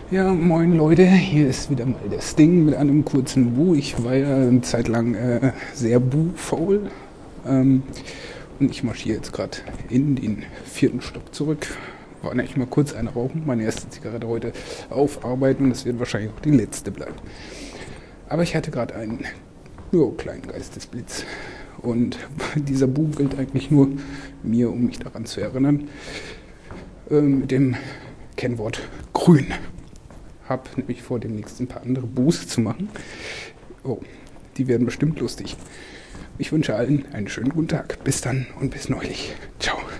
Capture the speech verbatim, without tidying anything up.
Ja, moin Leute, hier ist wieder mal der Sting mit einem kurzen Bu. Ich war ja eine Zeit lang äh, sehr Bu-faul ähm, und ich marschiere jetzt gerade in den vierten Stock zurück. War eigentlich mal kurz eine rauchen, meine erste Zigarette heute aufarbeiten und das wird wahrscheinlich auch die letzte bleiben. Aber ich hatte gerade einen ja, kleinen Geistesblitz und dieser Bu gilt eigentlich nur mir, um mich daran zu erinnern, äh, mit dem Kennwort grün. Habe nämlich vor, demnächst ein paar andere Boos zu machen. Oh, die werden bestimmt lustig. Ich wünsche allen einen schönen guten Tag. Bis dann und bis neulich. Ciao.